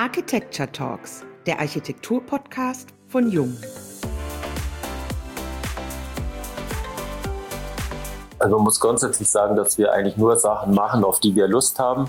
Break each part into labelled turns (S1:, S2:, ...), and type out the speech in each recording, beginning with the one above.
S1: Architecture Talks, der Architektur-Podcast von Jung.
S2: Also man muss grundsätzlich sagen, dass wir eigentlich nur Sachen machen, auf die wir Lust haben.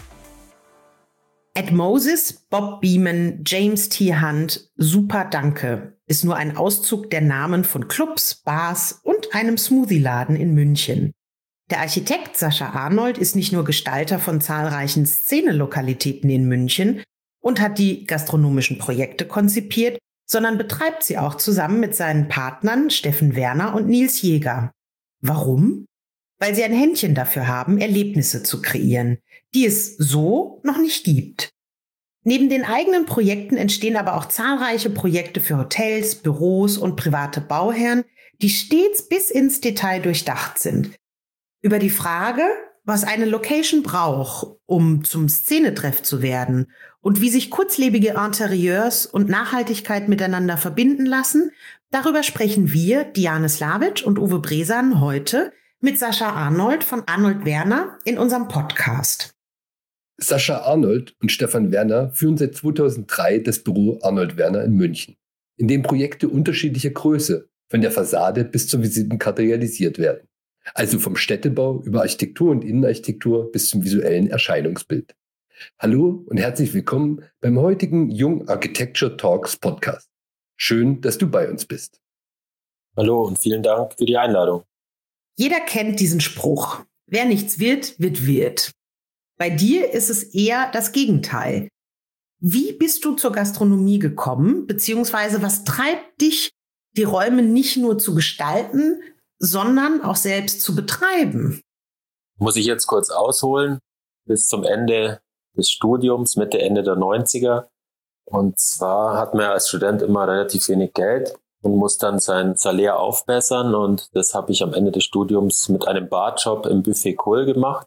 S1: Ed Moses, Bob Beeman, James T. Hunt, Super Danke ist nur ein Auszug der Namen von Clubs, Bars und einem Smoothie-Laden in München. Der Architekt Sascha Arnold ist nicht nur Gestalter von zahlreichen Szenelokalitäten in München und hat die gastronomischen Projekte konzipiert, sondern betreibt sie auch zusammen mit seinen Partnern Steffen Werner und Nils Jäger. Warum? Weil sie ein Händchen dafür haben, Erlebnisse zu kreieren, die es so noch nicht gibt. Neben den eigenen Projekten entstehen aber auch zahlreiche Projekte für Hotels, Büros und private Bauherren, die stets bis ins Detail durchdacht sind. Über die Frage, was eine Location braucht, um zum Szenetreff zu werden und wie sich kurzlebige Interieurs und Nachhaltigkeit miteinander verbinden lassen, darüber sprechen wir, Diane Slavic und Uwe Bresan, heute mit Sascha Arnold von Arnold Werner in unserem Podcast.
S3: Sascha Arnold und Stefan Werner führen seit 2003 das Büro Arnold Werner in München, in dem Projekte unterschiedlicher Größe von der Fassade bis zur Visitenkarte realisiert werden. Also vom Städtebau über Architektur und Innenarchitektur bis zum visuellen Erscheinungsbild. Hallo und herzlich willkommen beim heutigen Jung Architecture Talks Podcast. Schön, dass du bei uns bist.
S2: Hallo und vielen Dank für die Einladung.
S1: Jeder kennt diesen Spruch. Wer nichts wird, wird wirt. Bei dir ist es eher das Gegenteil. Wie bist du zur Gastronomie gekommen, beziehungsweise was treibt dich, die Räume nicht nur zu gestalten, sondern auch selbst zu betreiben?
S2: Muss ich jetzt kurz ausholen, bis zum Ende des Studiums, Mitte, Ende der 90er. Und zwar hat man als Student immer relativ wenig Geld und muss dann sein Salär aufbessern. Und das habe ich am Ende des Studiums mit einem Barjob im Buffet Kohl gemacht.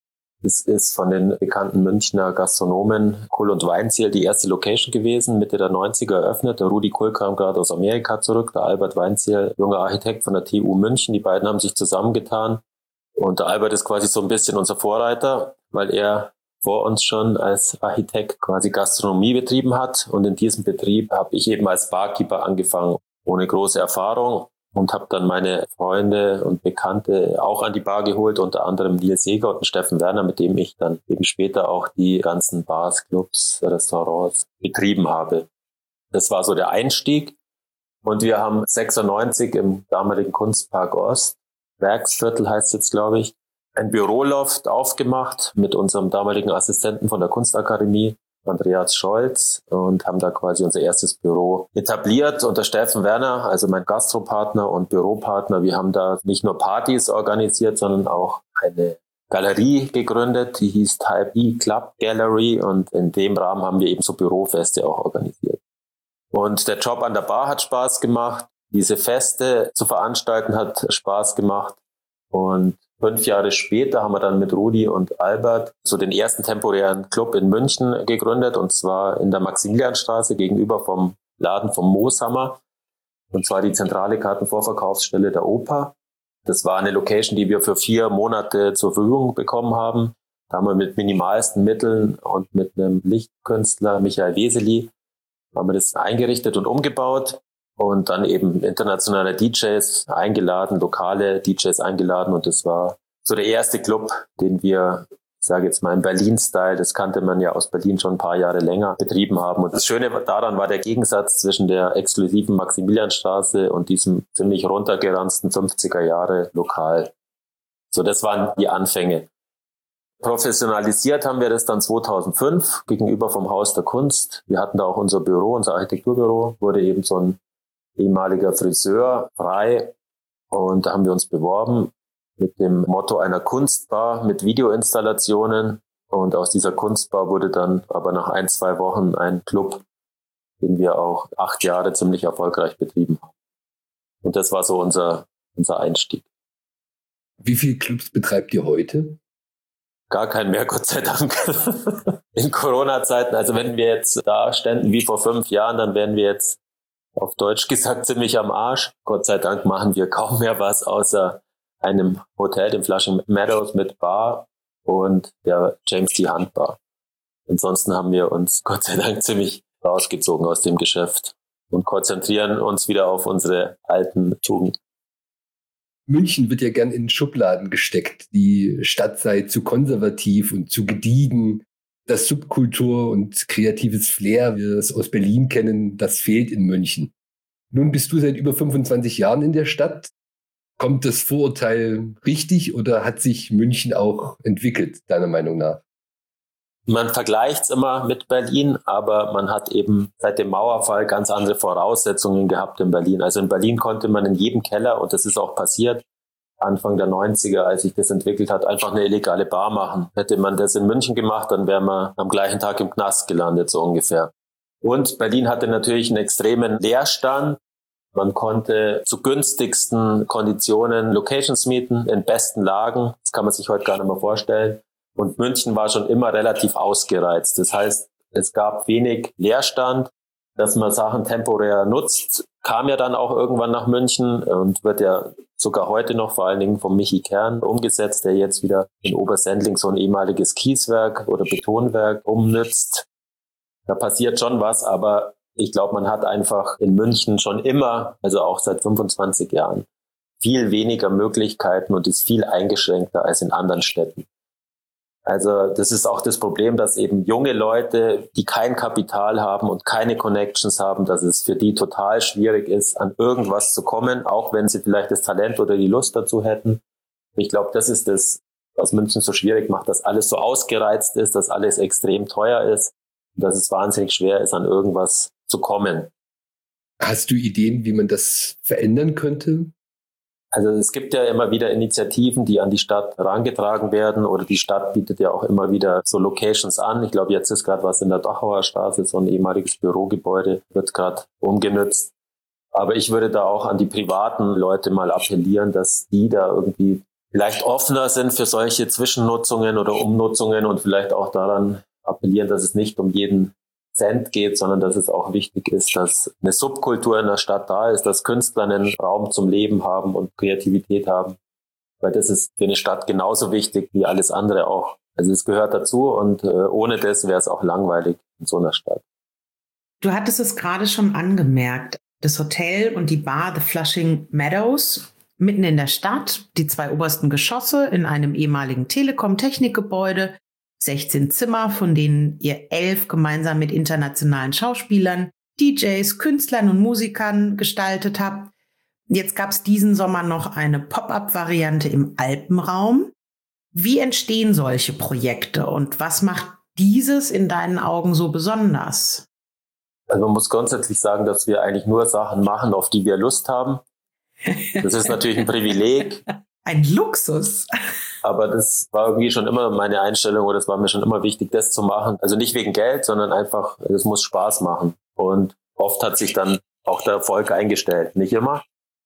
S2: Das ist von den bekannten Münchner Gastronomen Kohl und Weinziel die erste Location gewesen, Mitte der 90er eröffnet. Der Rudi Kohl kam gerade aus Amerika zurück, der Albert Weinziel, junger Architekt von der TU München. Die beiden haben sich zusammengetan. Und der Albert ist quasi so ein bisschen unser Vorreiter, weil er vor uns schon als Architekt quasi Gastronomie betrieben hat. Und in diesem Betrieb habe ich eben als Barkeeper angefangen, ohne große Erfahrung. Und habe dann meine Freunde und Bekannte auch an die Bar geholt, unter anderem Nils Jäger und Steffen Werner, mit dem ich dann eben später auch die ganzen Bars, Clubs, Restaurants betrieben habe. Das war so der Einstieg. Und wir haben 96 im damaligen Kunstpark Ost, Werksviertel heißt es jetzt, glaube ich, ein Büroloft aufgemacht mit unserem damaligen Assistenten von der Kunstakademie, Andreas Scholz, und haben da quasi unser erstes Büro etabliert unter Steffen Werner, also mein Gastropartner und Büropartner. Wir haben da nicht nur Partys organisiert, sondern auch eine Galerie gegründet, die hieß Type E Club Gallery, und in dem Rahmen haben wir eben so Bürofeste auch organisiert. Und der Job an der Bar hat Spaß gemacht, diese Feste zu veranstalten hat Spaß gemacht, und 5 Jahre später haben wir dann mit Rudi und Albert so den ersten temporären Club in München gegründet, und zwar in der Maximilianstraße gegenüber vom Laden vom Mooshammer, und zwar die zentrale Kartenvorverkaufsstelle der Oper. Das war eine Location, die wir für 4 Monate zur Verfügung bekommen haben. Da haben wir mit minimalsten Mitteln und mit einem Lichtkünstler, Michael Weseli, haben wir das eingerichtet und umgebaut. Und dann eben internationale DJs eingeladen, lokale DJs eingeladen. Und das war so der erste Club, den wir, ich sage jetzt mal im Berlin-Style, das kannte man ja aus Berlin schon ein paar Jahre länger, betrieben haben. Und das Schöne daran war der Gegensatz zwischen der exklusiven Maximilianstraße und diesem ziemlich runtergeranzten 50er Jahre Lokal. So, das waren die Anfänge. Professionalisiert haben wir das dann 2005 gegenüber vom Haus der Kunst. Wir hatten da auch unser Büro, unser Architekturbüro, wurde eben so ein ehemaliger Friseur frei, und da haben wir uns beworben mit dem Motto einer Kunstbar mit Videoinstallationen, und aus dieser Kunstbar wurde dann aber nach 1-2 Wochen ein Club, den wir auch 8 Jahre ziemlich erfolgreich betrieben haben. Und das war so unser Einstieg.
S3: Wie viele Clubs betreibt ihr heute?
S2: Gar keinen mehr, Gott sei Dank. In Corona-Zeiten, also wenn wir jetzt da ständen wie vor 5 Jahren, dann wären wir jetzt auf Deutsch gesagt ziemlich am Arsch. Gott sei Dank machen wir kaum mehr was außer einem Hotel, dem Flushing Meadows mit Bar und der James T. Hunt Bar. Ansonsten haben wir uns Gott sei Dank ziemlich rausgezogen aus dem Geschäft und konzentrieren uns wieder auf unsere alten Tugenden.
S3: München wird ja gern in Schubladen gesteckt. Die Stadt sei zu konservativ und zu gediegen. Das Subkultur und kreatives Flair, wie wir es aus Berlin kennen, das fehlt in München. Nun bist du seit über 25 Jahren in der Stadt. Kommt das Vorurteil richtig oder hat sich München auch entwickelt, deiner Meinung nach?
S2: Man vergleicht es immer mit Berlin, aber man hat eben seit dem Mauerfall ganz andere Voraussetzungen gehabt in Berlin. Also in Berlin konnte man in jedem Keller, und das ist auch passiert, Anfang der 90er, als sich das entwickelt hat, einfach eine illegale Bar machen. Hätte man das in München gemacht, dann wäre man am gleichen Tag im Knast gelandet, so ungefähr. Und Berlin hatte natürlich einen extremen Leerstand. Man konnte zu günstigsten Konditionen Locations mieten, in besten Lagen. Das kann man sich heute gar nicht mehr vorstellen. Und München war schon immer relativ ausgereizt. Das heißt, es gab wenig Leerstand, dass man Sachen temporär nutzt. Kam ja dann auch irgendwann nach München und wird ja sogar heute noch vor allen Dingen vom Michi Kern umgesetzt, der jetzt wieder in Obersendling so ein ehemaliges Kieswerk oder Betonwerk umnützt. Da passiert schon was, aber ich glaube, man hat einfach in München schon immer, also auch seit 25 Jahren, viel weniger Möglichkeiten und ist viel eingeschränkter als in anderen Städten. Also das ist auch das Problem, dass eben junge Leute, die kein Kapital haben und keine Connections haben, dass es für die total schwierig ist, an irgendwas zu kommen, auch wenn sie vielleicht das Talent oder die Lust dazu hätten. Ich glaube, das ist das, was München so schwierig macht, dass alles so ausgereizt ist, dass alles extrem teuer ist und dass es wahnsinnig schwer ist, an irgendwas zu kommen.
S3: Hast du Ideen, wie man das verändern könnte?
S2: Also es gibt ja immer wieder Initiativen, die an die Stadt herangetragen werden, oder die Stadt bietet ja auch immer wieder so Locations an. Ich glaube, jetzt ist gerade was in der Dachauer Straße, so ein ehemaliges Bürogebäude, wird gerade umgenutzt. Aber ich würde da auch an die privaten Leute mal appellieren, dass die da irgendwie vielleicht offener sind für solche Zwischennutzungen oder Umnutzungen und vielleicht auch daran appellieren, dass es nicht um jeden Cent geht, sondern dass es auch wichtig ist, dass eine Subkultur in der Stadt da ist, dass Künstler einen Raum zum Leben haben und Kreativität haben. Weil das ist für eine Stadt genauso wichtig wie alles andere auch. Also es gehört dazu und ohne das wäre es auch langweilig in so einer Stadt.
S1: Du hattest es gerade schon angemerkt. Das Hotel und die Bar The Flushing Meadows mitten in der Stadt, die 2 obersten Geschosse in einem ehemaligen Telekom-Technikgebäude, 16 Zimmer, von denen ihr 11 gemeinsam mit internationalen Schauspielern, DJs, Künstlern und Musikern gestaltet habt. Jetzt gab es diesen Sommer noch eine Pop-up-Variante im Alpenraum. Wie entstehen solche Projekte und was macht dieses in deinen Augen so besonders?
S2: Also man muss grundsätzlich sagen, dass wir eigentlich nur Sachen machen, auf die wir Lust haben. Das ist natürlich ein Privileg.
S1: Ein Luxus.
S2: Aber das war irgendwie schon immer meine Einstellung, oder es war mir schon immer wichtig, das zu machen. Also nicht wegen Geld, sondern einfach, es muss Spaß machen. Und oft hat sich dann auch der Erfolg eingestellt. Nicht immer,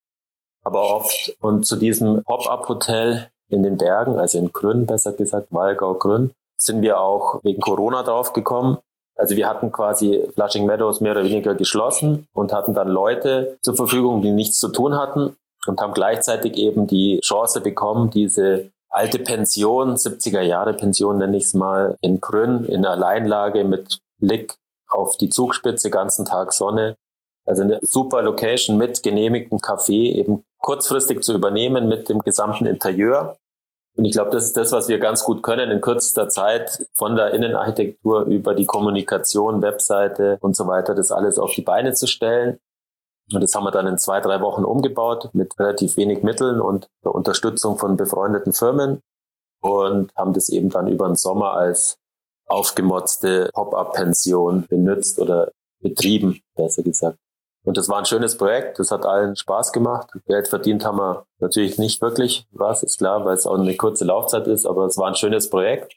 S2: aber oft. Und zu diesem Pop-up-Hotel in den Bergen, also in Grün, besser gesagt, Wallgau-Grün, sind wir auch wegen Corona drauf gekommen. Also wir hatten quasi Flushing Meadows mehr oder weniger geschlossen und hatten dann Leute zur Verfügung, die nichts zu tun hatten, und haben gleichzeitig eben die Chance bekommen, diese alte Pension, 70er-Jahre-Pension nenne ich es mal, in Grün, in Alleinlage mit Blick auf die Zugspitze, ganzen Tag Sonne. Also eine super Location mit genehmigtem Café, eben kurzfristig zu übernehmen mit dem gesamten Interieur. Und ich glaube, das ist das, was wir ganz gut können, in kürzester Zeit von der Innenarchitektur über die Kommunikation, Webseite und so weiter, das alles auf die Beine zu stellen. Und das haben wir dann in 2-3 Wochen umgebaut mit relativ wenig Mitteln und der Unterstützung von befreundeten Firmen und haben das eben dann über den Sommer als aufgemotzte Pop-up-Pension benutzt oder betrieben, besser gesagt. Und das war ein schönes Projekt, das hat allen Spaß gemacht. Geld verdient haben wir natürlich nicht wirklich, was ist klar, weil es auch eine kurze Laufzeit ist, aber es war ein schönes Projekt.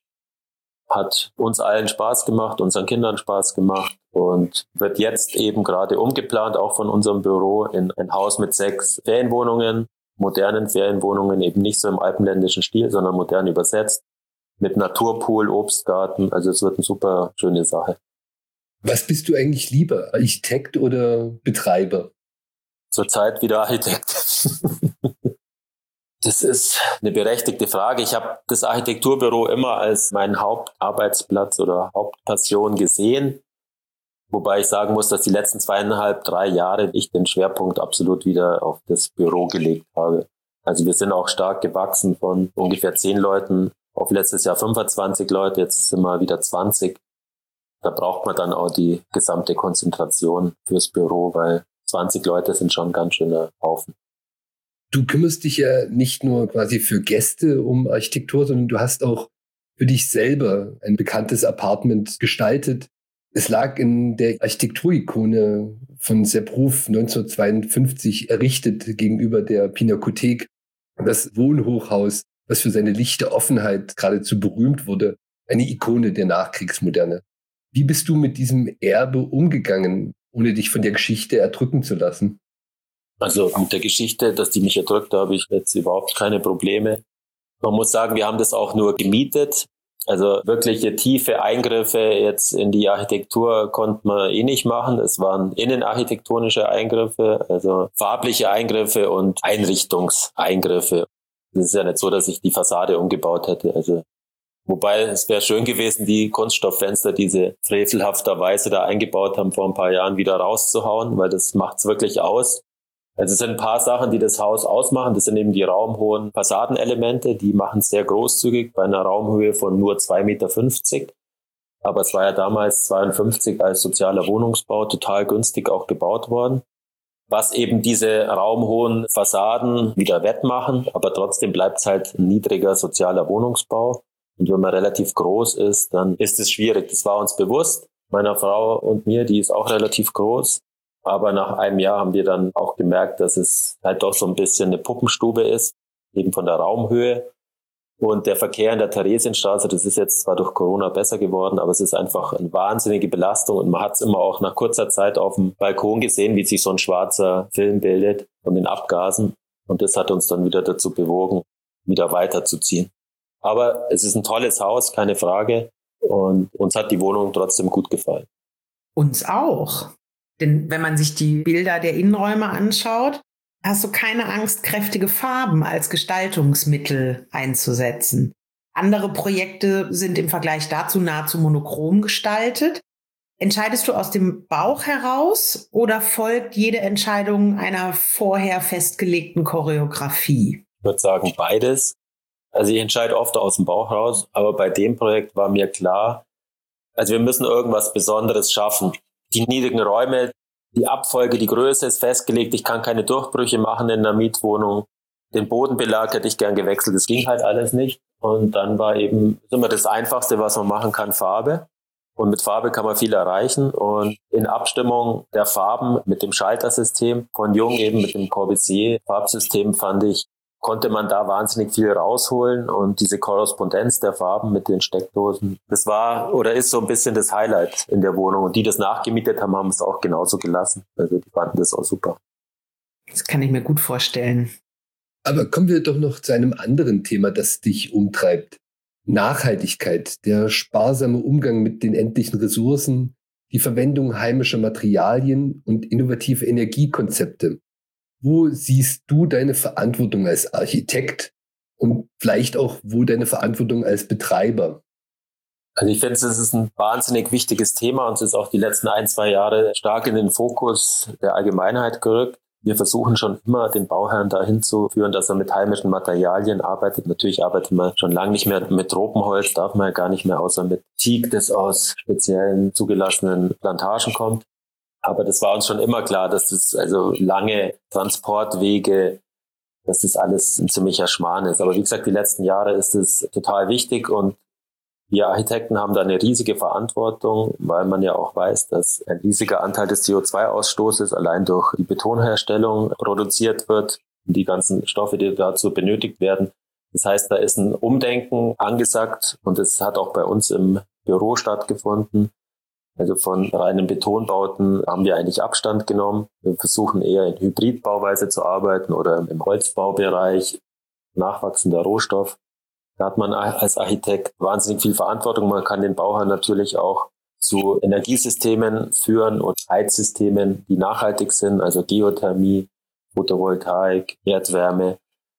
S2: Hat uns allen Spaß gemacht, unseren Kindern Spaß gemacht und wird jetzt eben gerade umgeplant, auch von unserem Büro, in ein Haus mit 6 Ferienwohnungen, modernen Ferienwohnungen, eben nicht so im alpenländischen Stil, sondern modern übersetzt, mit Naturpool, Obstgarten. Also es wird eine super schöne Sache.
S3: Was bist du eigentlich lieber, Architekt oder Betreiber?
S2: Zurzeit wieder Architekt. Das ist eine berechtigte Frage. Ich habe das Architekturbüro immer als meinen Hauptarbeitsplatz oder Hauptpassion gesehen. Wobei ich sagen muss, dass die letzten 2,5, 3 Jahre ich den Schwerpunkt absolut wieder auf das Büro gelegt habe. Also wir sind auch stark gewachsen von ungefähr 10 Leuten auf letztes Jahr 25 Leute. Jetzt sind wir wieder 20. Da braucht man dann auch die gesamte Konzentration fürs Büro, weil 20 Leute sind schon ein ganz schöner Haufen.
S3: Du kümmerst dich ja nicht nur quasi für Gäste um Architektur, sondern du hast auch für dich selber ein bekanntes Apartment gestaltet. Es lag in der Architekturikone von Sepp Ruf 1952 errichtet gegenüber der Pinakothek. Das Wohnhochhaus, was für seine lichte Offenheit geradezu berühmt wurde, eine Ikone der Nachkriegsmoderne. Wie bist du mit diesem Erbe umgegangen, ohne dich von der Geschichte erdrücken zu lassen?
S2: Also mit der Geschichte, dass die mich erdrückt, da habe ich jetzt überhaupt keine Probleme. Man muss sagen, wir haben das auch nur gemietet. Also wirkliche tiefe Eingriffe jetzt in die Architektur konnte man eh nicht machen. Es waren innenarchitektonische Eingriffe, also farbliche Eingriffe und Einrichtungseingriffe. Es ist ja nicht so, dass ich die Fassade umgebaut hätte. Also wobei es wäre schön gewesen, die Kunststofffenster, diese frevelhafterweise da eingebaut haben, vor ein paar Jahren wieder rauszuhauen, weil das macht's wirklich aus. Also es sind ein paar Sachen, die das Haus ausmachen. Das sind eben die raumhohen Fassadenelemente. Die machen es sehr großzügig bei einer Raumhöhe von nur 2,50 Meter. Aber es war ja damals 52 als sozialer Wohnungsbau total günstig auch gebaut worden. Was eben diese raumhohen Fassaden wieder wettmachen. Aber trotzdem bleibt es halt ein niedriger sozialer Wohnungsbau. Und wenn man relativ groß ist, dann ist es schwierig. Das war uns bewusst. Meiner Frau und mir, die ist auch relativ groß. Aber nach einem Jahr haben wir dann auch gemerkt, dass es halt doch so ein bisschen eine Puppenstube ist, eben von der Raumhöhe. Und der Verkehr in der Theresienstraße, das ist jetzt zwar durch Corona besser geworden, aber es ist einfach eine wahnsinnige Belastung. Und man hat es immer auch nach kurzer Zeit auf dem Balkon gesehen, wie sich so ein schwarzer Film bildet von den Abgasen. Und das hat uns dann wieder dazu bewogen, wieder weiterzuziehen. Aber es ist ein tolles Haus, keine Frage. Und uns hat die Wohnung trotzdem gut gefallen.
S1: Uns auch. Denn wenn man sich die Bilder der Innenräume anschaut, hast du keine Angst, kräftige Farben als Gestaltungsmittel einzusetzen. Andere Projekte sind im Vergleich dazu nahezu monochrom gestaltet. Entscheidest du aus dem Bauch heraus oder folgt jede Entscheidung einer vorher festgelegten Choreografie?
S2: Ich würde sagen beides. Also ich entscheide oft aus dem Bauch raus, aber bei dem Projekt war mir klar, also wir müssen irgendwas Besonderes schaffen. Die niedrigen Räume, die Abfolge, die Größe ist festgelegt. Ich kann keine Durchbrüche machen in einer Mietwohnung. Den Bodenbelag hätte ich gern gewechselt. Das ging halt alles nicht. Und dann war eben immer das Einfachste, was man machen kann, Farbe. Und mit Farbe kann man viel erreichen. Und in Abstimmung der Farben mit dem Schaltersystem von Jung, eben mit dem Corbusier-Farbsystem, fand ich, konnte man da wahnsinnig viel rausholen und diese Korrespondenz der Farben mit den Steckdosen, das war oder ist so ein bisschen das Highlight in der Wohnung. Und die das nachgemietet haben, haben es auch genauso gelassen. Also die fanden das auch super.
S1: Das kann ich mir gut vorstellen.
S3: Aber kommen wir doch noch zu einem anderen Thema, das dich umtreibt. Nachhaltigkeit, der sparsame Umgang mit den endlichen Ressourcen, die Verwendung heimischer Materialien und innovative Energiekonzepte. Wo siehst du deine Verantwortung als Architekt und vielleicht auch wo deine Verantwortung als Betreiber?
S2: Also ich finde, es ist ein wahnsinnig wichtiges Thema und es ist auch die letzten 1-2 Jahre stark in den Fokus der Allgemeinheit gerückt. Wir versuchen schon immer, den Bauherrn dahin zu führen, dass er mit heimischen Materialien arbeitet. Natürlich arbeitet man schon lange nicht mehr mit Tropenholz, darf man ja gar nicht mehr, außer mit Teak, das aus speziellen zugelassenen Plantagen kommt. Aber das war uns schon immer klar, dass das also lange Transportwege, dass das alles ein ziemlicher Schmarrn ist. Aber wie gesagt, die letzten Jahre ist es total wichtig und wir Architekten haben da eine riesige Verantwortung, weil man ja auch weiß, dass ein riesiger Anteil des CO2-Ausstoßes allein durch die Betonherstellung produziert wird und die ganzen Stoffe, die dazu benötigt werden. Das heißt, da ist ein Umdenken angesagt und es hat auch bei uns im Büro stattgefunden. Also von reinen Betonbauten haben wir eigentlich Abstand genommen. Wir versuchen eher in Hybridbauweise zu arbeiten oder im Holzbaubereich, nachwachsender Rohstoff. Da hat man als Architekt wahnsinnig viel Verantwortung. Man kann den Bauherrn natürlich auch zu Energiesystemen führen und Heizsystemen, die nachhaltig sind, also Geothermie, Photovoltaik, Erdwärme.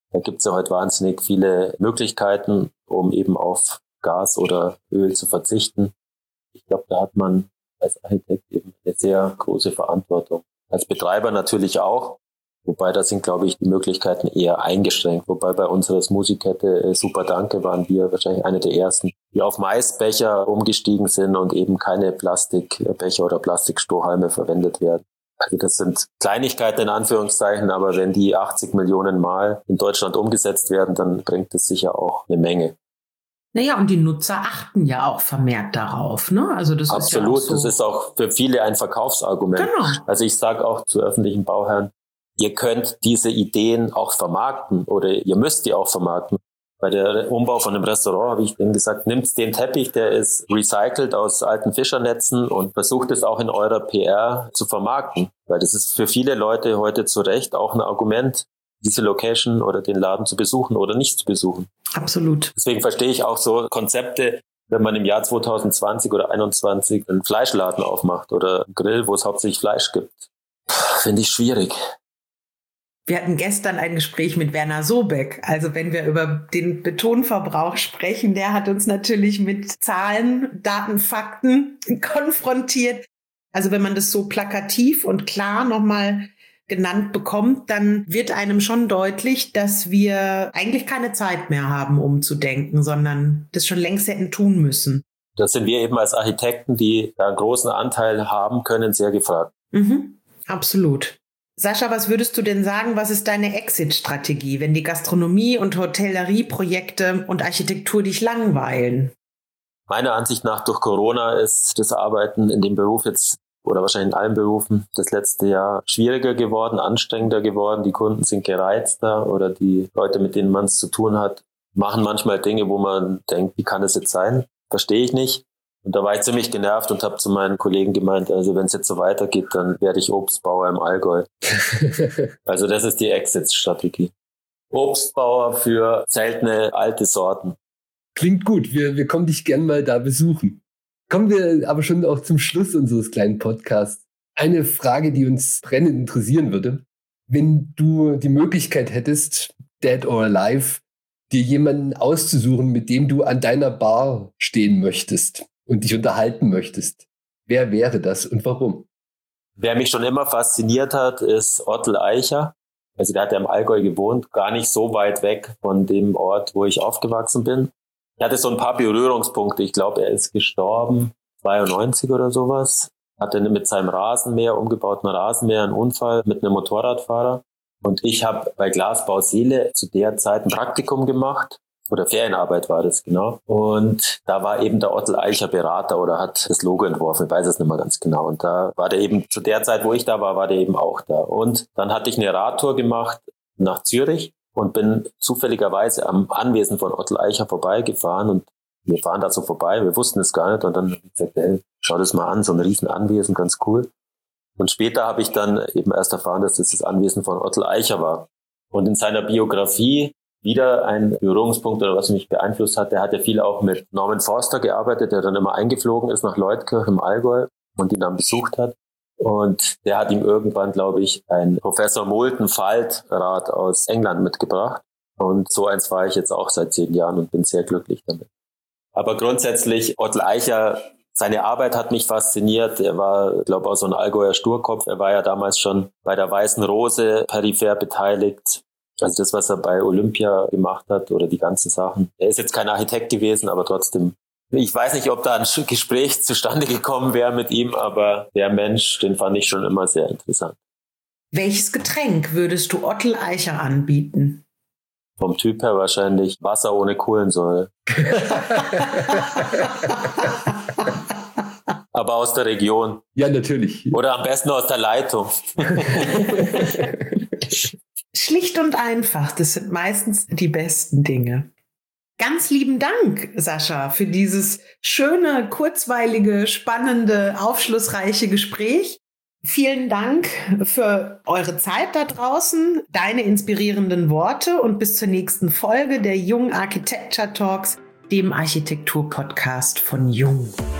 S2: Da gibt es ja heute wahnsinnig viele Möglichkeiten, um eben auf Gas oder Öl zu verzichten. Ich glaube, da hat man als Architekt eben eine sehr große Verantwortung. Als Betreiber natürlich auch, wobei da sind, glaube ich, die Möglichkeiten eher eingeschränkt. Wobei bei unserer Musikkette Super Danke waren wir wahrscheinlich eine der ersten, die auf Maisbecher umgestiegen sind und eben keine Plastikbecher oder Plastikstrohhalme verwendet werden. Also das sind Kleinigkeiten in Anführungszeichen, aber wenn die 80 Millionen Mal in Deutschland umgesetzt werden, dann bringt es sicher auch eine Menge.
S1: Naja, und die Nutzer achten ja auch vermehrt darauf, ne? Also das
S2: Absolut,
S1: ist ja auch so.
S2: Das ist auch für viele ein Verkaufsargument.
S1: Genau.
S2: Also ich sage auch zu öffentlichen Bauherren, ihr könnt diese Ideen auch vermarkten oder ihr müsst die auch vermarkten. Bei der Umbau von einem Restaurant habe ich denen gesagt, nehmt den Teppich, der ist recycelt aus alten Fischernetzen und versucht es auch in eurer PR zu vermarkten. Weil das ist für viele Leute heute zu Recht auch ein Argument, diese Location oder den Laden zu besuchen oder nicht zu besuchen.
S1: Absolut.
S2: Deswegen verstehe ich auch so Konzepte, wenn man im Jahr 2020 oder 2021 einen Fleischladen aufmacht oder einen Grill, wo es hauptsächlich Fleisch gibt. Finde ich schwierig.
S1: Wir hatten gestern ein Gespräch mit Werner Sobeck. Also wenn wir über den Betonverbrauch sprechen, der hat uns natürlich mit Zahlen, Daten, Fakten konfrontiert. Also wenn man das so plakativ und klar nochmal genannt bekommt, dann wird einem schon deutlich, dass wir eigentlich keine Zeit mehr haben, umzudenken, sondern das schon längst hätten tun müssen.
S2: Da sind wir eben als Architekten, die da einen großen Anteil haben können, sehr gefragt.
S1: Absolut. Sascha, was würdest du denn sagen, was ist deine Exit-Strategie, wenn die Gastronomie- und Hotellerieprojekte und Architektur dich langweilen?
S2: Meiner Ansicht nach durch Corona ist das Arbeiten in dem Beruf jetzt oder wahrscheinlich in allen Berufen das letzte Jahr schwieriger geworden, anstrengender geworden. Die Kunden sind gereizter oder die Leute, mit denen man es zu tun hat, machen manchmal Dinge, wo man denkt, wie kann das jetzt sein? Verstehe ich nicht. Und da war ich ziemlich genervt und habe zu meinen Kollegen gemeint, also wenn es jetzt so weitergeht, dann werde ich Obstbauer im Allgäu. Also das ist die Exit-Strategie. Obstbauer für seltene alte Sorten.
S3: Klingt gut, wir kommen dich gern mal da besuchen. Kommen wir aber schon auch zum Schluss unseres kleinen Podcasts. Eine Frage, die uns brennend interessieren würde. Wenn du die Möglichkeit hättest, dead or alive, dir jemanden auszusuchen, mit dem du an deiner Bar stehen möchtest und dich unterhalten möchtest, wer wäre das und warum?
S2: Wer mich schon immer fasziniert hat, ist Ottl Eicher. Also der hat ja im Allgäu gewohnt, gar nicht so weit weg von dem Ort, wo ich aufgewachsen bin. Er hatte so ein paar Berührungspunkte. Ich glaube, er ist gestorben, 92 oder sowas. Hatte mit seinem Rasenmäher, umgebauten Rasenmäher, einen Unfall mit einem Motorradfahrer. Und ich habe bei Glasbau Seele zu der Zeit ein Praktikum gemacht. Oder Ferienarbeit war das, genau. Und da war eben der Ottl Eicher Berater oder hat das Logo entworfen. Ich weiß es nicht mehr ganz genau. Und da war der eben, zu der Zeit, wo ich da war der eben auch da. Und dann hatte ich eine Radtour gemacht nach Zürich und bin zufälligerweise am Anwesen von Ottl Eicher vorbeigefahren. Und wir fahren da so vorbei, wir wussten es gar nicht. Und dann habe ich gesagt, hey, schau das mal an, so ein riesen Anwesen, ganz cool. Und später habe ich dann eben erst erfahren, dass das Anwesen von Ottl Eicher war. Und in seiner Biografie wieder ein Berührungspunkt, oder was mich beeinflusst hat, der hat ja viel auch mit Norman Foster gearbeitet, der dann immer eingeflogen ist nach Leutkirch im Allgäu und ihn dann besucht hat. Und der hat ihm irgendwann, glaube ich, ein Professor Moulton Faltrad aus England mitgebracht. Und so eins war ich jetzt auch seit 10 Jahren und bin sehr glücklich damit. Aber grundsätzlich, Ottl Eicher, seine Arbeit hat mich fasziniert. Er war, glaube ich, auch so ein Allgäuer Sturkopf. Er war ja damals schon bei der Weißen Rose peripher beteiligt. Also das, was er bei Olympia gemacht hat oder die ganzen Sachen. Er ist jetzt kein Architekt gewesen, aber trotzdem. Ich weiß nicht, ob da ein Gespräch zustande gekommen wäre mit ihm, aber der Mensch, den fand ich schon immer sehr interessant.
S1: Welches Getränk würdest du Ottl Eicher anbieten?
S2: Vom Typ her wahrscheinlich Wasser ohne Kohlensäure. Aber aus der Region.
S3: Ja, natürlich.
S2: Oder am besten aus der Leitung.
S1: Schlicht und einfach, das sind meistens die besten Dinge. Ganz lieben Dank, Sascha, für dieses schöne, kurzweilige, spannende, aufschlussreiche Gespräch. Vielen Dank für eure Zeit da draußen, deine inspirierenden Worte und bis zur nächsten Folge der Jung Architecture Talks, dem Architektur-Podcast von Jung.